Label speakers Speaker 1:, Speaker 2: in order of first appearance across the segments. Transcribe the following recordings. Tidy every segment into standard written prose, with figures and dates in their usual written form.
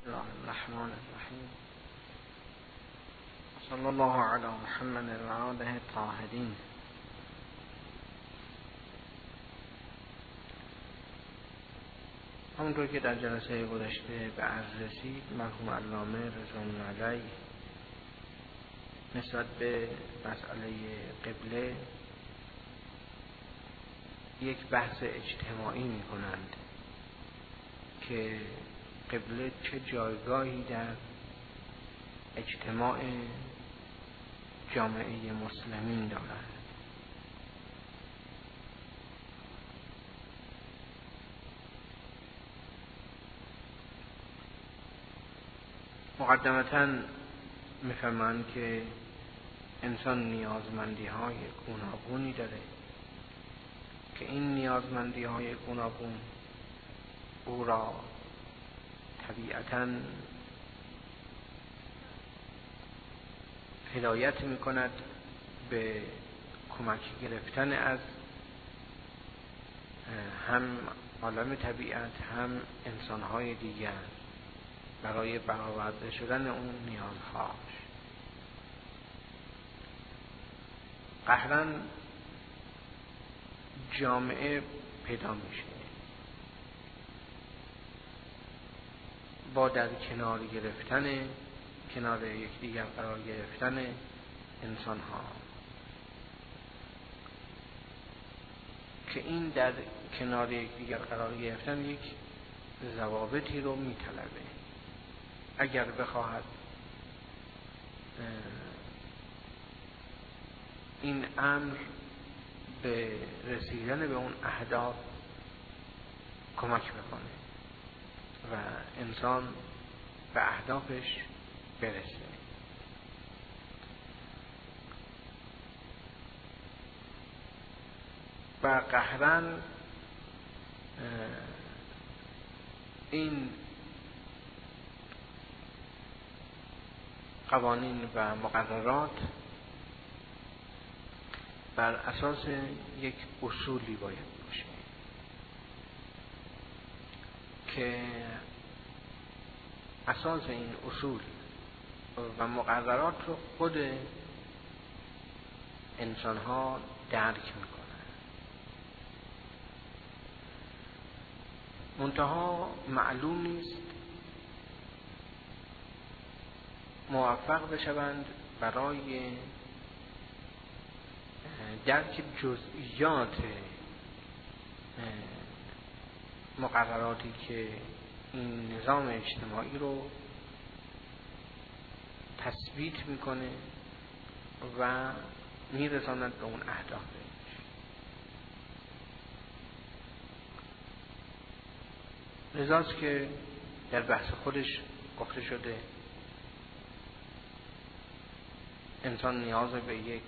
Speaker 1: الله الرحمن الرحیم. صلی الله علی محمد و آله الطاهرین. همونطور که در جلسه گذشته به عرض رسید، مرحوم علامه رضوان علیه نسبت به مسئله قبله یک بحث اجتماعی می کنند که قبله چه جایگاهی در اجتماع جامعه مسلمین دارد. مقدمتاً می‌فرمایند که انسان نیازمندی های گوناگونی داره که این نیازمندی های گوناگون او را طبیعتاً هدایت می‌کند به کمک گرفتن از هم عالم طبیعت هم انسان‌های دیگر برای برآورده شدن اون نیازهاش. قهراً جامعه پیدا میشه با در کنار گرفتن، کنار یکدیگر قرار گرفتن انسان ها، که این در کنار یکدیگر قرار گرفتن یک ضوابطی رو میطلبه. اگر بخواهد این امر به رسیدن به اون اهداف کمک بکنه و انسان به اهدافش برسه. و قهراً این قوانین و مقررات بر اساس یک اصولی باید باشه که اساس این اصول و مقررات رو خود انسان ها درک میکنن. منتها معلوم نیست موفق بشوند برای درک جزئیات مقرراتی که این نظام اجتماعی رو تثبیت میکنه و میرساند به اون اهدافش. لذاست که در بحث خودش گفته شده انسان نیاز به یک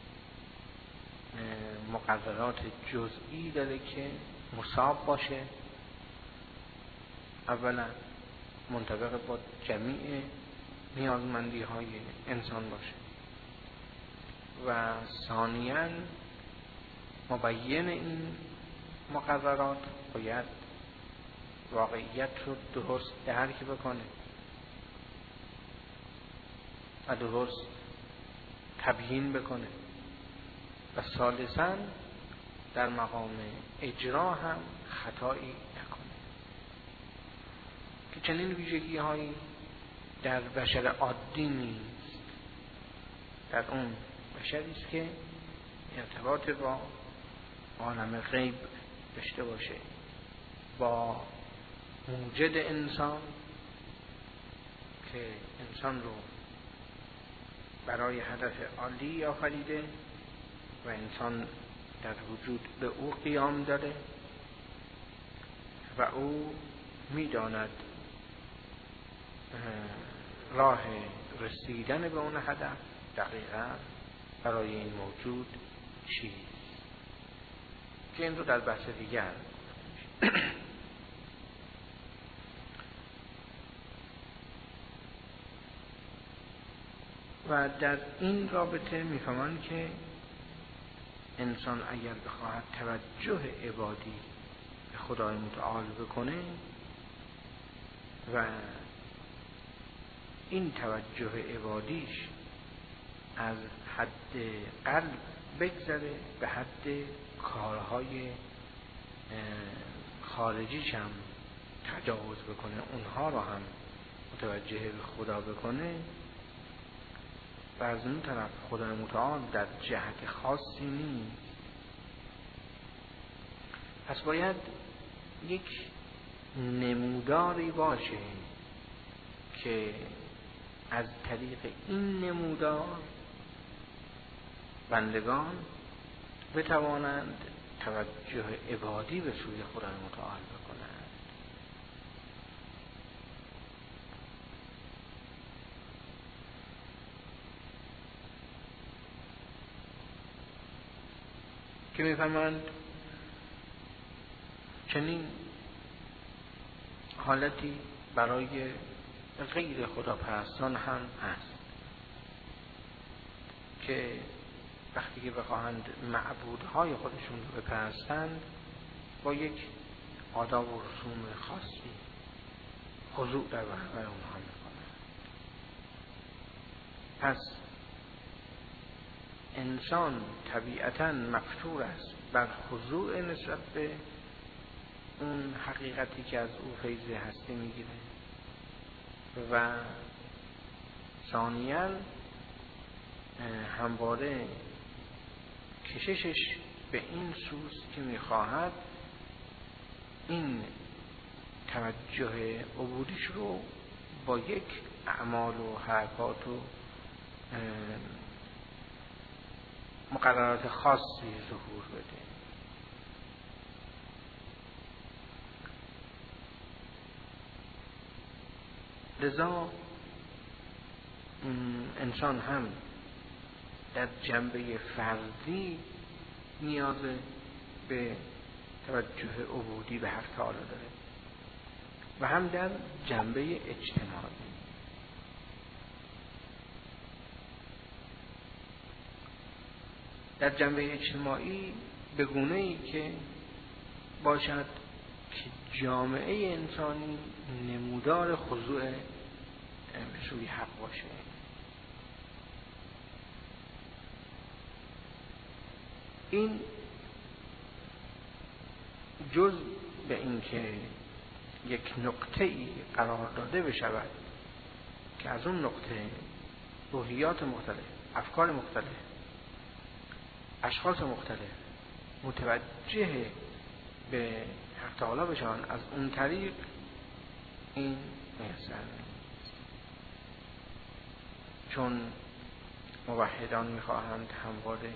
Speaker 1: مقررات جزئی داره که مصاب باشه، اولا منطبق با جمیع نیازمندی های انسان باشه و ثانیاً مبین این مقررات باید واقعیت رو درست درک بکنه و درست تبیین بکنه و ثالثاً در مقام اجرا هم خطایی نکنه، که چنین ویژگی هایی در بشر عادی نیست. در اون بشری است که ارتباط با عالم غیب داشته باشه، با موجد انسان که انسان رو برای هدف عالی آفریده و انسان در وجود به او قیام داره و او میداند راه رسیدن به اون هدف دقیقا برای این موجود چیست، که این رو در بحث دیگر و در این رابطه میفهمند که انسان اگر بخواهد توجه عبادی به خدای متعال بکنه و این توجه عبادیش از حد قلب بگذره به حد کارهای خارجیش هم تجاوز بکنه، اونها رو هم متوجه به خدا بکنه، و از اون طرف خدای متعال در جهت خاصی نیست. پس باید یک نموداری باشه که از طریق این نمودار بندگان بتوانند توجه عبادی به سوی خدای متعال بکنند. که می‌فرمایند چنین حالتی برای غیر خداپرستان هم هست که وقتی که بخواهند معبودهای خودشون رو بپرستند با یک آداب و رسوم خاصی خضوع در برابر اونها میکنند. پس انسان طبیعتاً مفطور است بر خضوع نسبت به اون حقیقتی که از او فیض هستی میگیره، و ثانیاً همواره کششش به این سوست که میخواهد این توجه عبودیش رو با یک اعمال و حرکات و مقررات خاصی ظهور بده. لذا انسان هم در جنبه فردی نیاز به توجه عبودی به حق تعالی داره و هم در جنبه اجتماعی. در جنبه اجتماعی به گونه‌ای که باشد که جامعه انسانی نمودار خضوع به سوی حق باشه. این جز به این که یک نقطه‌ای قرار داده بشود که از اون نقطه روحیات مختلف، افکار مختلف، اشخاص مختلف متوجه به حق تعالی بشن، از اون طریق این میسر نیست. چون موحدان میخواهند همواره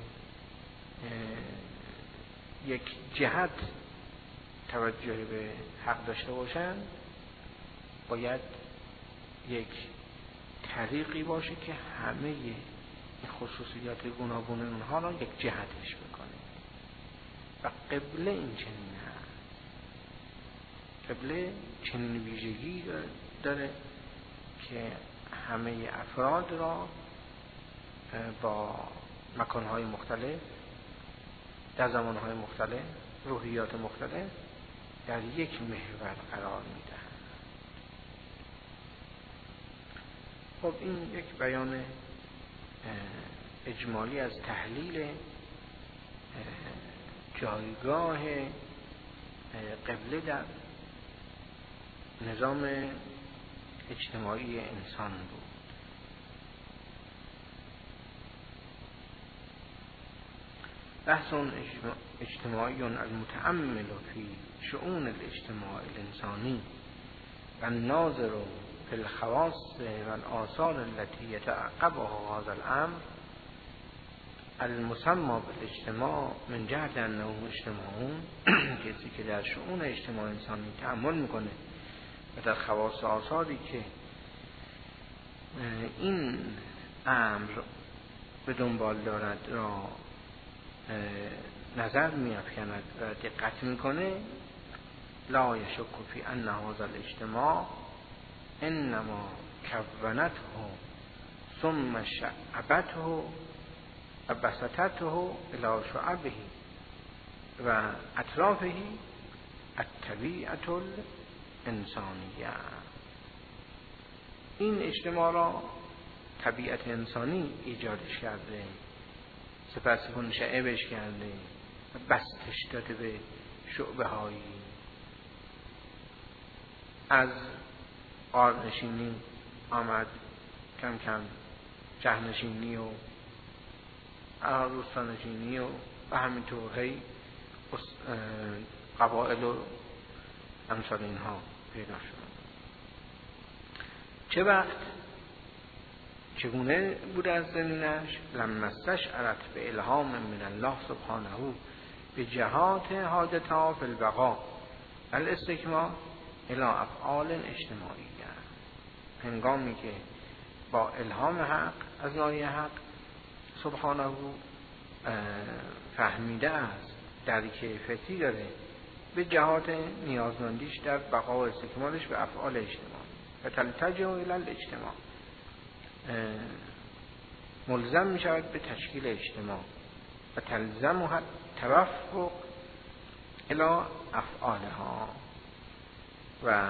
Speaker 1: یک جهت توجه به حق داشته باشند، باید یک طریقی باشه که همه این خصوصیات گوناگون اونها را یک جهتش بکنه. و قبله این چنین هست. قبله چنین ویژگی داره که همه افراد را با مکانهای مختلف، در زمانهای مختلف، روحیات مختلف در یک محور قرار میده. خب این یک بیان اجمالی از تحلیل جایگاه قبله در نظام اجتماعی انسان بود. بحث اجتماعی المتأمل فی شؤون الاجتماع الانسانی و الناظر فی الخواص و الآثار التي يتعقبها هذا الامر المسمى بالاجتماع من جهت انه اجتماعون. کسی که در شؤون اجتماع انسانی تأمل میکنه و در خواص و آثاری که این امر به دنبال دارد را نظر می‌افکند و دقت میکنه، لا یشک فی ان هذا الاجتماع انما کونته ثم شعبته و بسطته الى شعبه و اطرافه الطبیعة الانسانیه. این اجتماع را طبیعت انسانی ایجادش کرده، سپس منشعبش کرده و بستش داده به شعبه هایی. از غارنشینی آمد کم کم شهرنشینی و روستانشینی و همینطور هی قبائل و امثال اینها پیدا شد. چه وقت چگونه بوده از زمینش؟ لما استشعرت به الهام من الله سبحانه به جهات حاجتها فی البقاء الاستکمال الی افعال اجتماعی. هنگامی که با الهام حق از ناحیه حق سبحانه فهمیده است درک فطری داره به جهات نیازمندیش در بقا و استکمالش به افعال اجتماعی و تلتجه الی الاجتماع، ملزم می شود به تشکیل اجتماع و تلزمها توفق الی افعالها و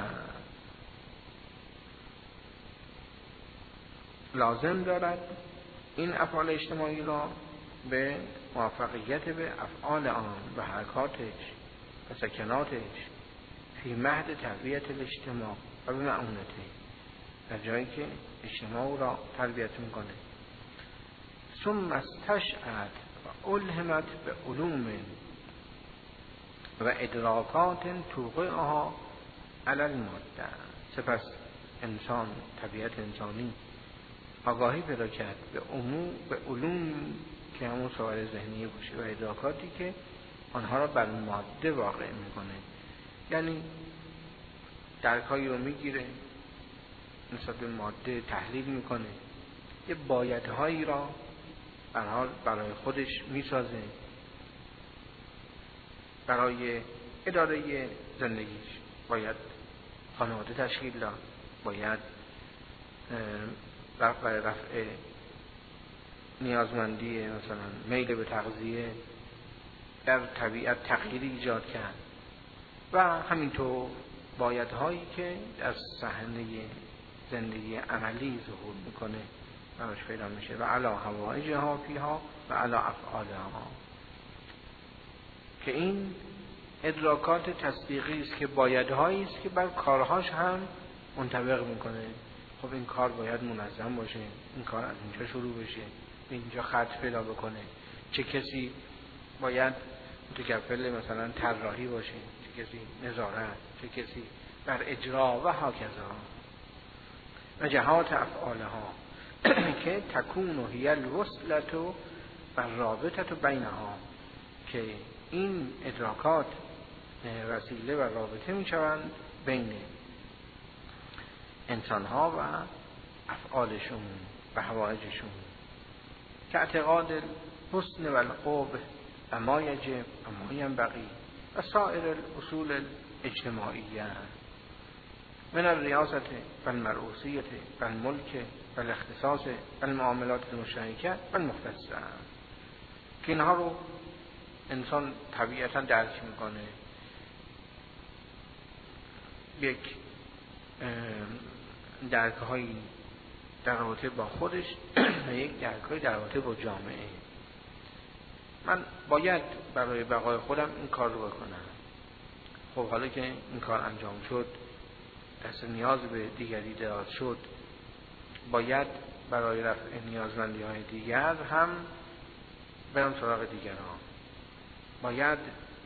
Speaker 1: لازم دارد این افعال اجتماعی را به موفقیت به افعال آن و حرکاتش و سکناتش فی مهد تربیت الاجتماع و به معونته، در جایی که اجتماع را تربیت میکنه. ثم استشعرت و الهمت به علوم و ادراکات توقعها علی الماده. سپس انسان، طبیعت انسانی آگاهی پیدا کرد به علوم که همون سوال ذهنی باشه و ادراکاتی که آنها را بر ماده واقع میکنه، یعنی درکایی رو میگیره نسبت به ماده تحلیل میکنه، یه بایدهایی را برای خودش میسازه برای اداره زندگیش. باید خانواده تشکیل داد، باید برای رفع نیازمندی مثلا میل به تغذیه در طبیعت تغییری ایجاد کرد و همینطور بایدهایی که در صحنه زندگی عملی ظهور میکنه براش پیدا میشه و علی حوائجها فیها و علی افعالها، که این ادراکات تصدیقی است که بایدهایی است که بر کارهاش هم منطبق میکنه. خب این کار باید منظم باشه، این کار از اینجا شروع بشه، اینجا خط پیدا بکنه، چه کسی باید متکفل مثلا طراحی باشه، چه کسی نظارت، چه کسی بر اجرا و هاکذا و جهات افعالها که تکون هی الوصلة و رابطة بینها، که این ادراکات وسیله و رابطه می شوند بین انسانها و افعالشون و حوائجشون، که اعتقاد الحسن و القبح و ما یجب و ما ینبغی و سایر الاصول الاجتماعیه من الریاست و المرئوسیت و الملک و الاختصاص و المعاملات المشترکه و المختصه، که اینها رو انسان طبیعتا درک میکنه. یک درک‌هایی در رابطه با خودش و یک درک‌هایی در رابطه با جامعه. من باید برای بقای خودم این کار رو بکنم. خب حالا که این کار انجام شد، دست نیاز به دیگری دراز شد، باید برای رفع نیازمندی‌های دیگر هم برم سراغ دیگران. باید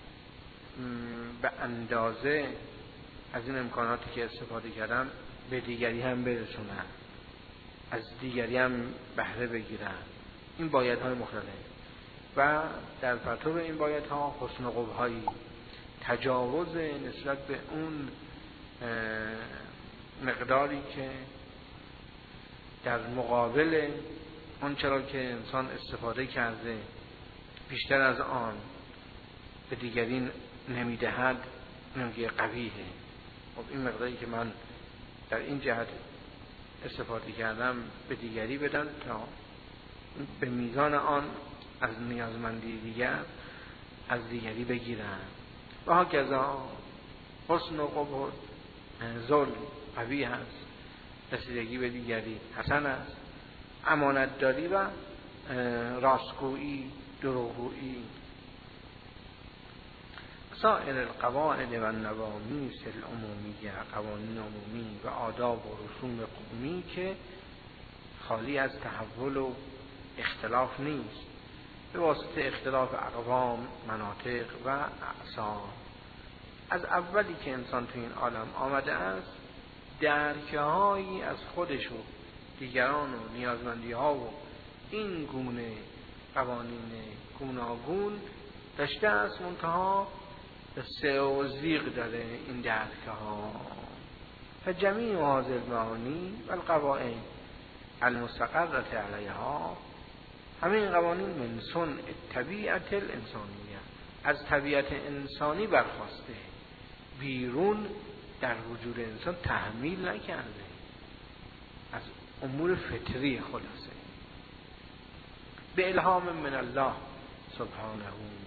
Speaker 1: به اندازه از این امکاناتی که استفاده کردم به دیگری هم برسونم، از دیگری هم بهره بگیرم. این بایدهای مختلف و در پرتو این بایدها حسن و قبح‌هایی، تجاوز نسبت به اون مقداری که در مقابل اون چرا که انسان استفاده کرده بیشتر از آن به دیگری نمیدهد، نمیگه قبیحه. خب این مقداری که من در این جهت استفاده کردم به دیگری بدم تا به میزان آن از نیازمندی دیگر از دیگری بگیرم و هاکذا. حسن و قبح ظلم قوی هست رسیدگی به دیگری حسن است، امانت داری و راستگویی، دروغگویی. سایر القواعد و النوامیس العمومیه، قوانین عمومی و آداب و رسوم قومی که خالی از تحول و اختلاف نیست، به واسطه اختلاف اقوام، مناطق و اعصاب. از اولی که انسان تو این عالم آمده است درکهایی از خودش و دیگران و نیازمندی ها و این گونه قوانین گوناگون داشته است، منتها سه و زیغ داره این درکه ها. فجمیع هذه المعانی و القواعد المستقرة علیها، همین قوانین من صنع طبیعت الانسانیه، از طبیعت انسانی برخواسته، بیرون در وجود انسان تحمیل نکرده، از امور فطری خلاصه، به الهام من الله سبحانه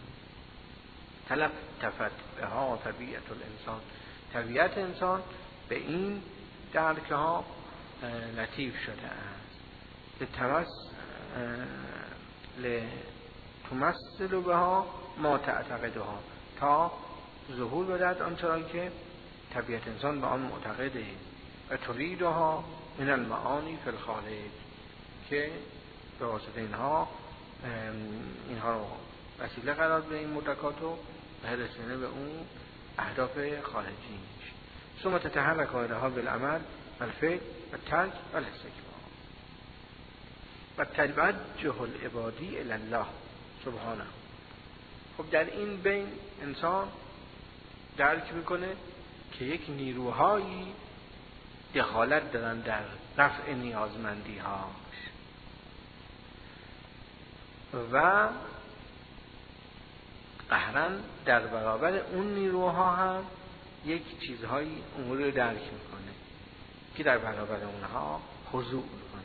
Speaker 1: تلطفت بها طبیعت الانسان، طبیعت انسان به این درکه ها لطیف شده است، لتمثل بها ما تعتقدها، تا ظهور بدهد آنچه که طبیعت انسان به آن معتقده، و تریدها من المعانی فی الخارج، که به واسطه اینها رو وسیله قرار به این مدرکات و رسیدن به اون اهداف خارجیش. ثم تتحرک آیدها بالعمل و الفعل و ترک و الاستکبار و توجه العبادی الی الله سبحانه. خب در این بین انسان درک میکنه که یک نیروهایی دخالت دارن در رفع نیازمندی هاش و قهرن در برابر اون نیروها هم یک چیزهایی امور رو درک میکنه که در برابر اونها خضوع میکنه.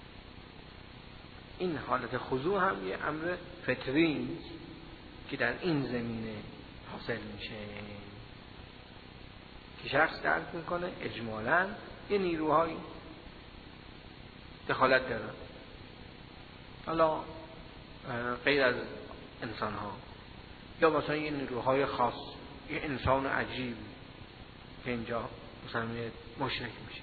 Speaker 1: این حالت خضوع هم یه امر فطری که در این زمینه حاصل میشه که شخص درک میکنه اجمالاً یه نیروهایی دخالت دارن، حالا غیر از انسان ها، یا مثلا یه نیروهای خاص، یه انسان عجیب که اینجا مثلا مشرک میشه.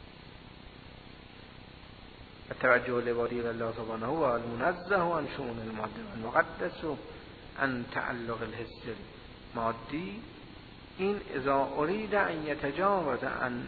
Speaker 1: توجه العبادی الله سبحانه و المنزه عن شؤون الماده المقدس عن تعلق الحس المادی، این اذا اريد ان يتجاوز عن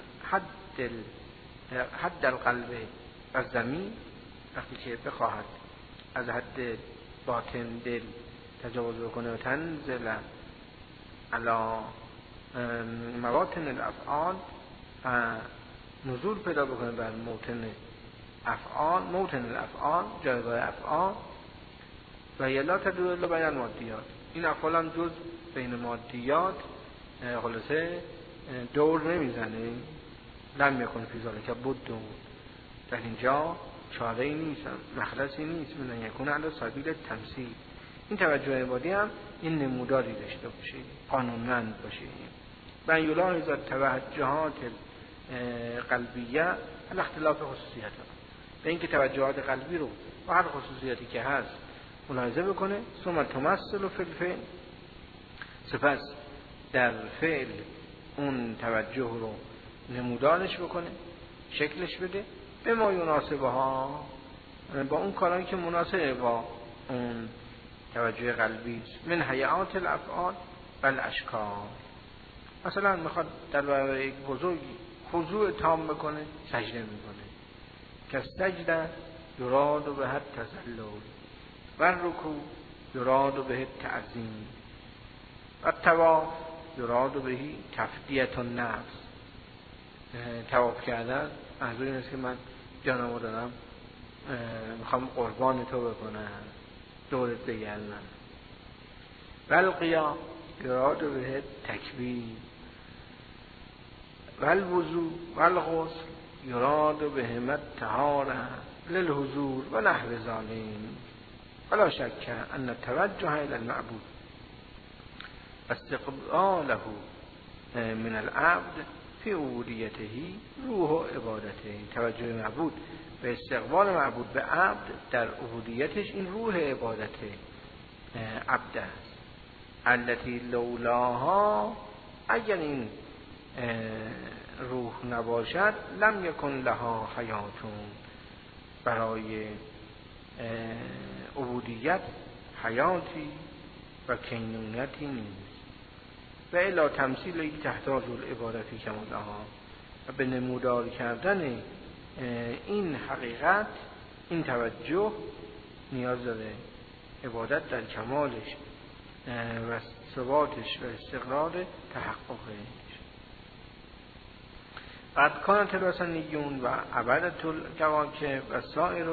Speaker 1: حد القلب و زمین، وقتی که بخواهد از حد باطن دل تجاوز بکنه و تنزل علی مواطن الافعال، نزول پیدا بکنه بر موطن الافعال، جایگاه افعال، و یلا تدور الا بین المادیات، این افعال هم جز بین مادیات خلاصه دور نمیزنه، لم یکن فی ذلک بد، در اینجا چاره ای نیست، مخلصی نیست، من یکون علی سبیل تمثیل. این توجه عبادی هم این نموداری داشته باشه، قانونمند باشه، و یلاحظ توجهات قلبیه الاختلاف خصوصیت، به اینکه توجهات قلبی رو و هر خصوصیتی که هست ملاحظه بکنه. ثم تمثل فی الفعل، سپس در فعل اون توجه رو نمودارش بکنه، شکلش بده، به ما یناسبها، با اون کارهایی که مناسب با اون توجه قلبی است، من هیئات الافعال و الاشکال. مثلا میخواد در برابر یک بزرگی خضوع تام بکنه، سجده میکنه، که سجده یراد به تذلل و رکوع یراد به تعظیم و طواف یراد به تفدیه النفس. طواف کردن منظور این است که من جانمو دارم میخوام قربان تو بکنم، دورت بگردم. و القیام یراد به تکبیر و الوضوء و الغسل یراد به همت طهاره للحضور و نحو ذلک. ولا شک ان التوجه الى المعبود و استقباله من العبد فی عبودیتهی روح و عبادته. توجه معبود به استقبال معبود به عبد در عبودیتش این روح عبادت عبد است. التي لولاها، اگر این روح نباشد لم یکن لها حیاتون، برای عبودیت حیاتی و کینونتی نیست. و الا تمثیل تحتاج العبادتی کمالها، و به نمودار کردن این حقیقت، این توجه نیاز داره عبادت در کمالش و ثباتش و استقرار تحققش. قد کانت الوثنیون و عبدة الکواکب و سایر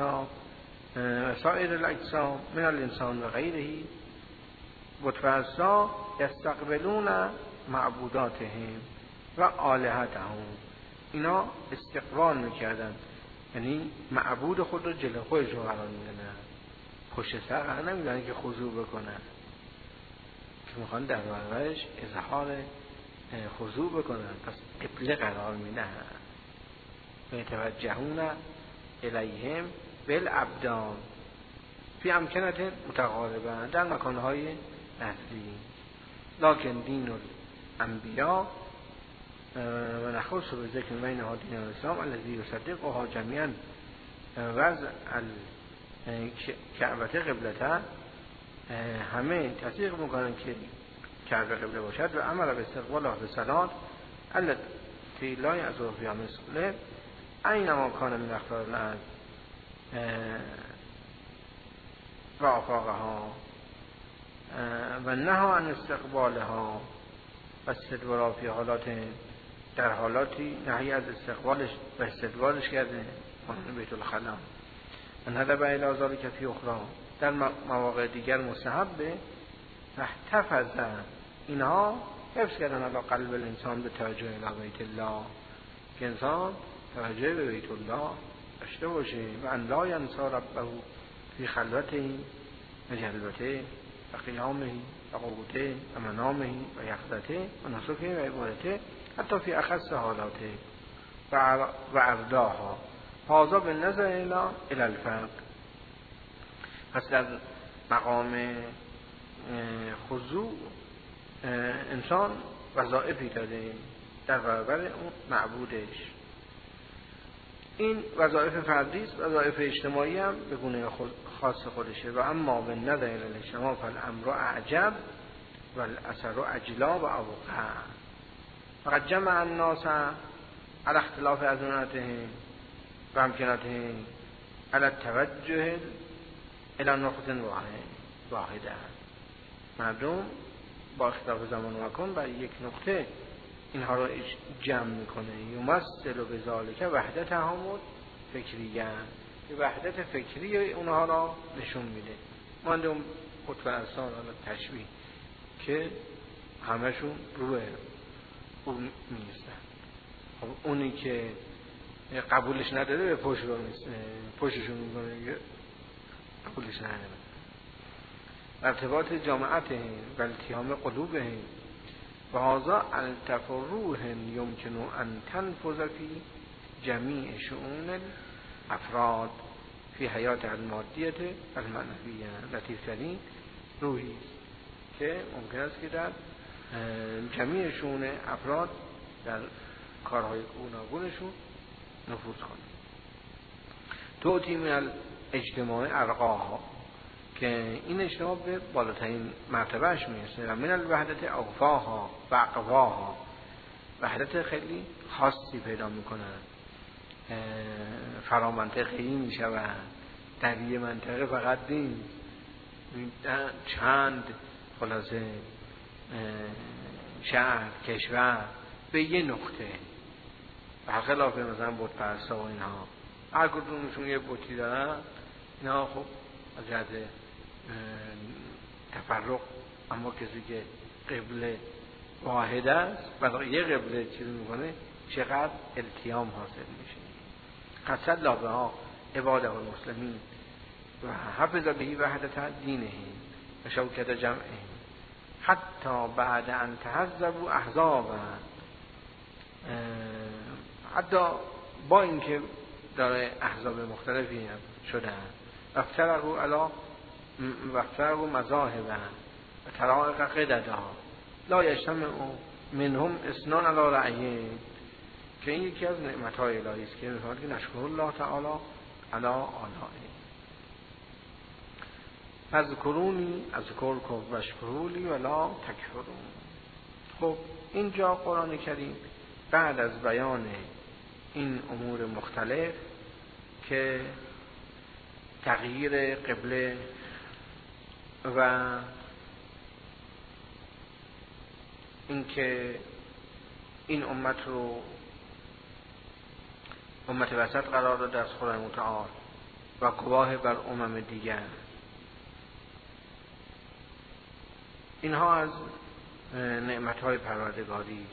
Speaker 1: الاجسام من الانسان و غیره بت‌پرستا یستقبلون معبوداتهم و آلهتهم. اینا استقبال میکردن، یعنی معبود خود رو جلو خودشون قرار میدن، پشت سر قرار نمیدن که خضوع بکنن، که میخوان در برابرش اظهار خضوع بکنن، پس قبله قرار میدن. و یتوجهون الیهم بالابدان فی امکنت متقاربه، در مکانهای نزدیک. لکن دین الانبیا و نخص به ذکر بینها دین الاسلام الذی یصدقها جمیعا وضع کعبه قبلته، همه تصدیق میکنن که کعبه قبله باشد و امر به استقبالها به صلات التي لا یعذر فیها مثله اینما کان من اخبار الارض و آفاقها و نها عن استقبالها و استدبارها فی حالات، در حالاتی نهی از استقبالش و استدبارش کرده، قانون بیت الخلا. و ندب الی ذلک فی اخرى، در مواقع دیگر مستحبه. احتفظ اینها حفظ کردن علی قلب الانسان به توجه الی بیت الله، که انسان توجه به بیت الله داشته باشه. و ان لا ینسی ربه فی خلوته و جلوته و قیامه و قعوده و منامه و یقظته و نسکه و عبادته حتی فی اخص حالاته و ارداها. هذا بالنظر الی الفرق. پس در مقام خضوع انسان وظایفی داره در برابر اون معبودش. این وظایف فردی است، وظایف اجتماعی هم به گونه خاص خودشه. و اما به نظر الاجتماع فالامر اعجب و الاثر اجلا و اوقع. فقد جمع الناس على اختلاف ازمنتهم و امکنتهم على التوجه الى نقطه واحده. مردم با اختلاف زمان و مکان بر یک نقطه اینها رو جمع میکنه. یمثل به ذالک وحدت تعامل فکریه، که وحدت فکری اونها را نشون میده. مانده اون بت‌پرستان تشبیه که همشون روی اون میستن. خب اونی که قبولش نداره به پشت رو میسته، پشتشون میکنه، قبولش نداره. ارتباط جامعت و التیام قلوب و هذا التف روح یمکن ان تنفذ فی جمیع شؤون الافراد فی حیات المادیت المعنویه. لطیفترین روحی که ممکن است که در جمیع شؤون افراد در کارهای گوناگونشون نفوذ کنه. توتی من الاجتماع ارقاها، که این اجتماع به بالاترین مرتبهش میرسه. و من الوحدت اوفاها و اقواها، وحدت خیلی خاصی پیدا میکنن، فرامنطقی میشون. در یه منطقه فقط نیست، چند خلاصه شهر کشور به یه نقطه. برخلاف مثلا بت‌پرستا و اینها هر کدومشون یه بتی دارن، اینا خب از جهت تفرق، اما کسی که قبله واحد است برای یه قبله چیز میکنه چقدر التیام حاصل میشه. قصد لابها عباده المسلمین و حفظ بهی وحدت دینه و شوکت جمعه حتی بعد ان تحزبوا احزابا حتی با اینکه داره احزاب مختلفی هم شدن وفترقوا مذاهبا و طرائق قددا لا یجتمع منهم اثنان علی رأی، که این یکی از نعمت‌های الهی است که می‌فرماید که نشکر الله تعالی علی آلائه. فاذکرونی اذکرکم واشکروا لی ولا تکفرون. خب اینجا قرآن کریم بعد از بیان این امور مختلف که تغییر قبله و اینکه این امت رو امت وسط قرار داده از خدای متعال و گواه بر امم دیگر، اینها از نعمت‌های پروردگاری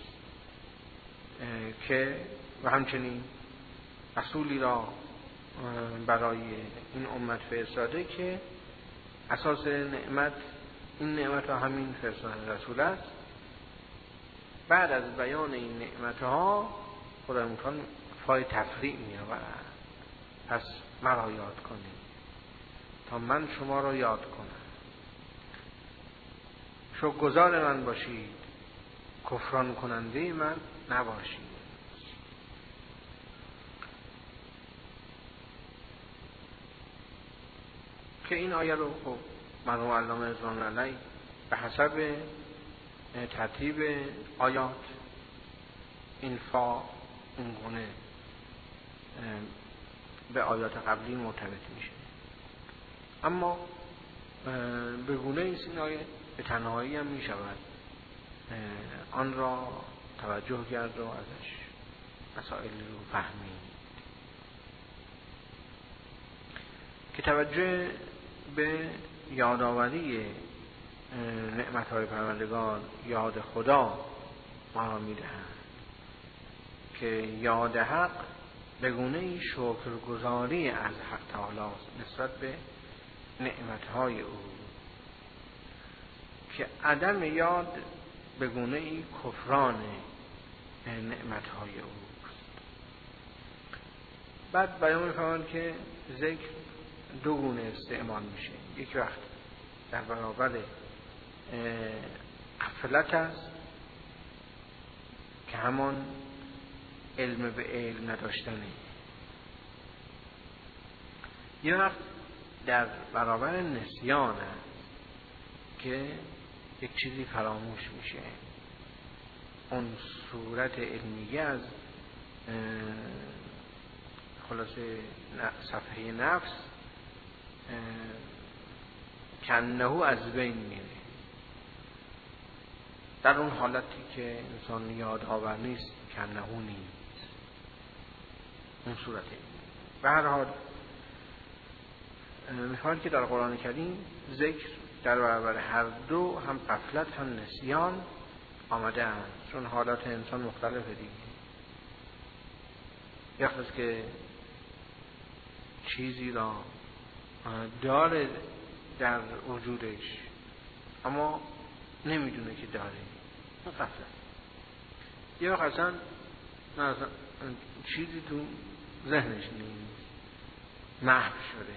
Speaker 1: که و همچنین رسولی را برای این امت فرستاده که اساس نعمت این نعمت ها همین فرستادن رسول است. بعد از بیان این نعمت ها خدای متعال فای تفریع می آورد. پس مرا یاد کنید تا من شما را یاد کنم، شکرگزار من باشید، کفران کننده من نباشید. که این آیه رو خب مرحوم علامه رضوان علیه به حسب ترتیب آیات این فا این گونه به آیات قبلی مرتبط میشه، اما به گونه ایست این آیه به تنهایی هم میشود آن را توجه کرد و ازش مسائل رو فهمید. که توجه به یادآوری نعمت‌های پروردگار یاد خدا ما می‌دهند که یاد حق به گونه‌ای شکرگزاری از حق تعالی نسبت به نعمت‌های او، که عدم یاد به گونه‌ای کفران نعمت‌های اوست. بعد بیان می‌فرماید که ذکر دو گونه استعمال میشه، یک وقت در برابر غفلت است که همان علم به علم نداشتنه، یک وقت در برابر نسیان است که یک چیزی فراموش میشه، اون صورت علمیه از خلاصه صفحه نفس کنهو از بین میره. در اون حالتی که انسان یادآور نیست کنهو نیست، اون صورته. به هر حال میخواد که در قرآن کریم ذکر در برابر هر دو، هم غفلت هم نسیان آمده اند، چون حالات انسان مختلفه دیگه. یک وقت که چیزی را داره در وجودش اما نمیدونه که داره، اون غفلت. یا اصلا چیزی تو ذهنش نیست، محو شده.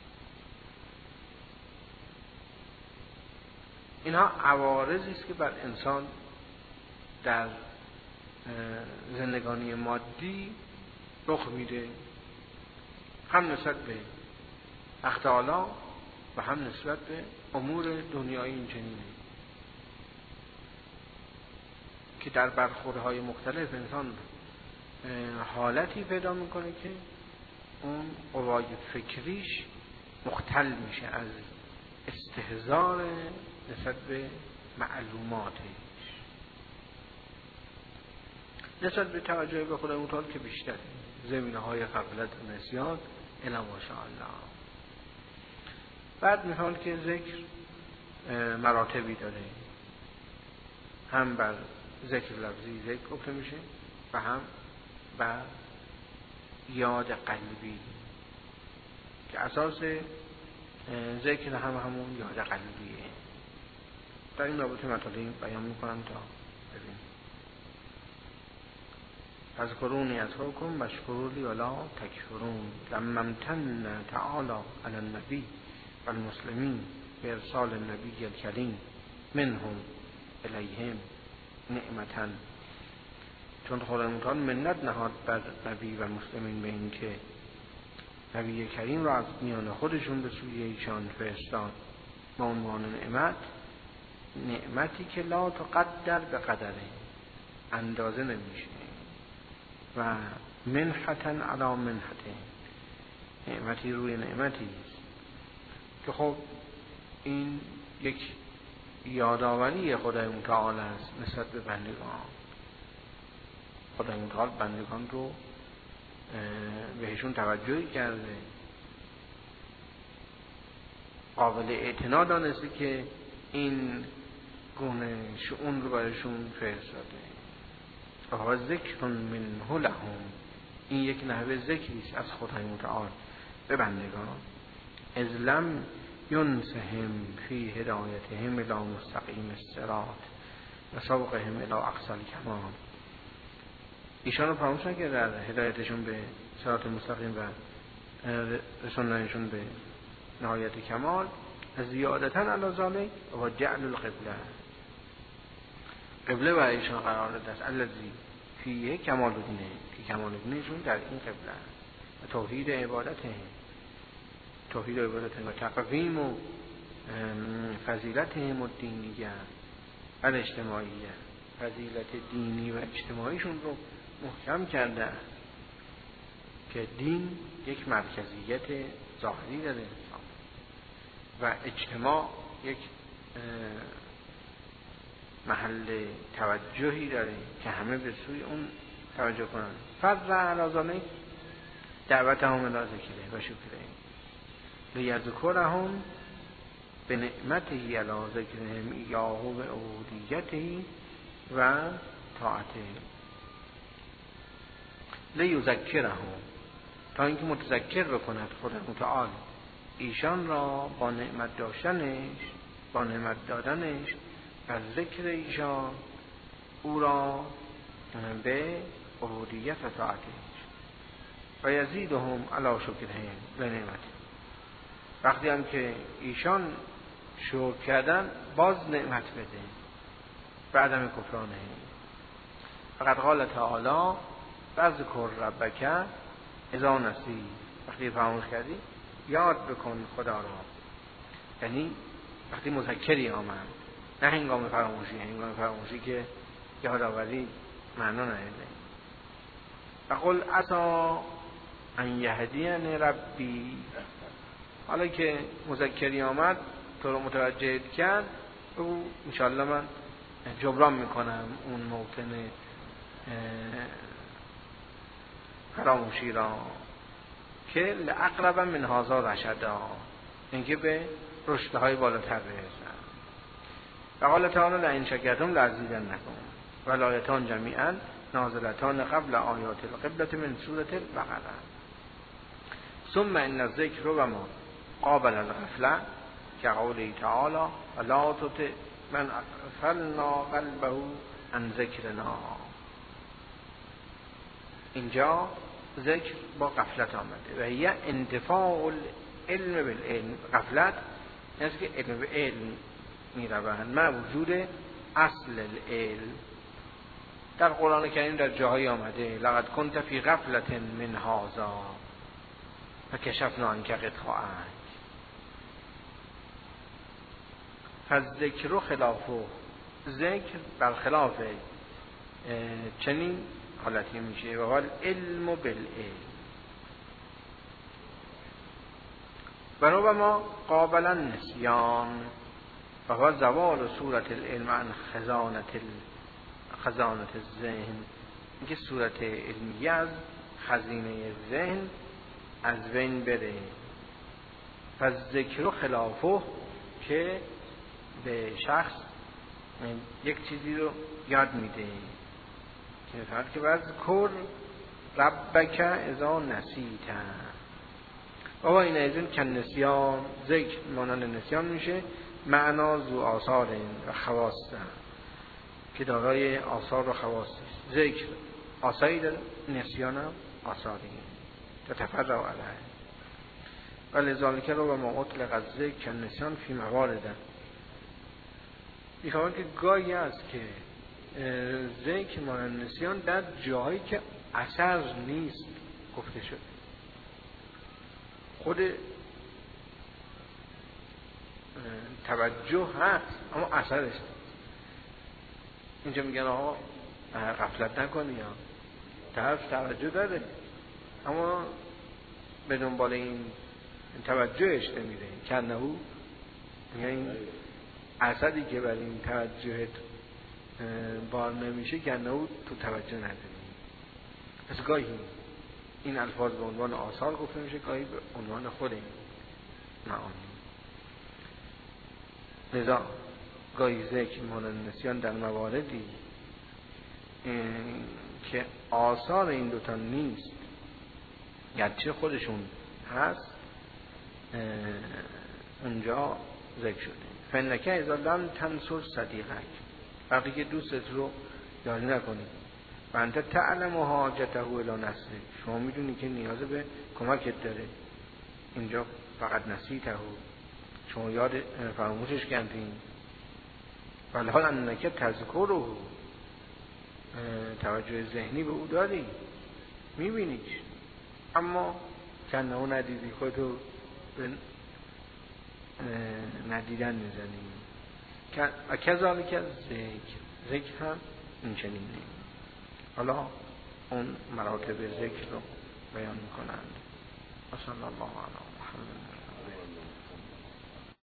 Speaker 1: اینها عوارضی است که بر انسان در زندگانی مادی رخ میده، هم نسبت به حق تعالی و هم نسبت به امور دنیایی این چنینه، که در برخوردهای مختلف انسان حالتی پیدا میکنه که اون قوای فکریش مختل میشه از استحضار نسبت به معلوماتش، نسبت به توجه به خدا متعال که بیشتر زمینه‌های غفلت و نسیان الا ماشاءالله. بعد می‌خواد که ذکر مراتبی داره، هم بر ذکر لفظی ذکر گفته میشه و هم بر یاد قلبی، که اساس ذکر هم همون یاد قلبیه. در این رابطه مطالعی بیان میکنم تا ببینیم. فاذکرونی اذکرکم واشکروا لی ولا تکفرون. لما امتن تعالی علی النبی و المسلمین بارسال النبی الکریم منهم الیهم نعمتن، چون خدای متعال منت نهاد بر نبی و مسلمین به این که نبی کریم را از میان خودشون به سوی ایشان فرستاد با عنوان نعمتی که لا تقدر به قدره، اندازه نمیشه، و منحتن علی منحته، نعمتی روی نعمتی است که خب این یک یادآوری خدای متعال است نسبت به بندگان. خدای متعال بندگان رو بهشون توجهی کرده، قابل اعتنا دانسته که این گونه شؤون رو برایشون فرستاده. و ذکر منه لهم، این یک نحوه ذکری است از خدای متعال به بندگان. اذ لم ینسهم فی هدایتهم الی مستقیم الصراط و سوقهم الی اقصی الکمال. ایشان رو فراموش نکرده در هدایتشون به صراط مستقیم و رسوندنشون به نهایت کمال. از زیادتاً علی ذلک و جعل القبله، قبله برای ایشان قرار داده است الذی فیه کمال دینه، که کمال دینشون در این قبله و توحید عبادته و تقویم و فضیلتهم الدینیه و اجتماعیه، فضیلت دینی و اجتماعیشون رو محکم کرده که دین یک مرکزیت ظاهری داره و اجتماع یک محل توجهی داره که همه به سوی اون توجه کنن. فرض علازانه دعوت هم الی ذکره و شکره لیذکرهم به نعمته علی ذکرهم ایاه و عبودیته و طاعته، لیذکرهم تا اینکه متذکر بکند خدا متعال ایشان را با نعمت داشتنش، با نعمت دادنش از ذکر ایشان، او را به عبودیت و طاعتش و یزیدهم علی شکرهم به نعمت. وقتی هم که ایشان شکر کردن باز نعمت بده بعدم کفرانه. فقط قال تعالی فاذکر ربک اذا نسی، وقتی فراموش کردی یاد بکن خدا را، یعنی وقتی مذکری آمد، نه هنگام فراموشی. هنگام فراموشی که یادآوری معنا نداره. فقل عسى ان یهدینی ربی، حالا که مذکری آمد تو رو متوجه کرد، او انشاءالله من جبران میکنم اون موطن فراموشی را که لاقرب من هذا رشدا، اینکه به رشدهای بالاتر برسن. و قال تعالی لئن شکرتم لازیدنکم و الآیتان جمیعا نازلتان قبل آیات القبلة من سورة البقره. ثم ان الذکر و ما قابل الغفله که قوله تعالی ولا تطع من اغفلنا قلبه عن ذکرنا. اینجا ذکر با غفلت آمده و هی انتفاع العلم بالعلم. غفلت یعنی که علم به علم می روند مع وجود اصل العلم. در قرآن کریم در جاهای آمده لقد کنت فی غفلت من هذا فکشفنا عنک غطاءک. فالذکر خلافه، ذکر برخلاف چنین حالتی میشه. و قال علم بالعلم و ربما قابل النسیان و هو زوال صورت العلم عن خزانة الذهن، اینکه صورت علمیه از خزینه ذهن از بین بره. پس ذکر خلافه که به شخص یک چیزی رو یاد میده که فرض که وذکر ربک اذا نسیت و این ایزن که نسیان ذکر مانند نسیان میشه. معنا ذو آثار و خواست که دارای آثار و خواست. ذکر آثاری در نسیان هم آثاری تتفرع علیه و لذالک رو و ما اطلق از ذکر نسیان فی مواردن. میخوام که گاهی است که ذکر مانند نسیان در جایی که اثر نیست گفته شده، خود توجه هست اما اثرش نیست. اینجا میگن آقا غفلت نکنی، یا طرف توجه داره اما به دنبال این توجهش نمیره، کنه این اثری که بر این توجهت بار نمیشه کنه تو توجه نداری. پس گاهی این الفاظ به عنوان آثار گفته میشه، گاهی به عنوان خود این معانی. لذا گاهی ذکر مانند نسیان در مواردی که آثار این دوتا نیست گرچه خودشون هست اونجا ذکر شده. فنکه اذا لم تنصر صدیقک، وقتی که دوستت رو یاری نکنی و انت تعلم حاجته الی نصرک، شما میدونی که نیاز به کمکت داره، اینجا فقط نسیته، شما یاد فراموشش کردین. ولی حال انکه تذکر رو توجه ذهنی به او داری، میبینیش اما کنه او ندیدی، خودتو به ندیدن میزنی. کذالک ذکر هم این چنینه. حالا اون مراتب ذکر رو بیان میکنند. صلی الله علی محمد.